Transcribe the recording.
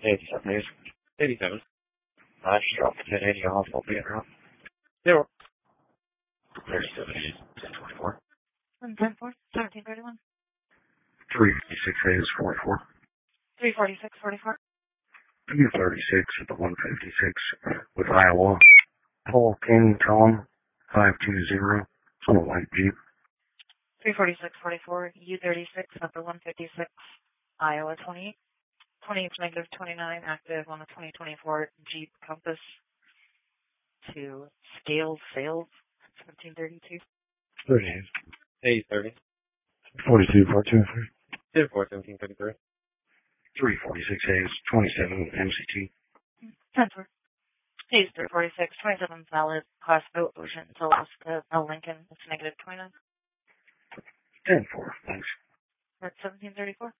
87 days. 87. I just dropped the 1080 off. I'll be around. 0. 37 days. 1024. 10-4, 1731. 356 days. 44. 346, 44. 236 at the 156 with Iowa. Paul King Tom 520 on a white Jeep. 346, 44. U36 at the 156. Iowa 28. 28 negative 29 active on the 2024 Jeep Compass to Scales Sales 1732. 30 days. 30. 42 423. 4, 1733. 346 days. 27 MCT. 10-4. Days 346, 27 valid. Class O Ocean to Alaska, L Lincoln, it's negative 29. 10-4. Thanks. That's 1734.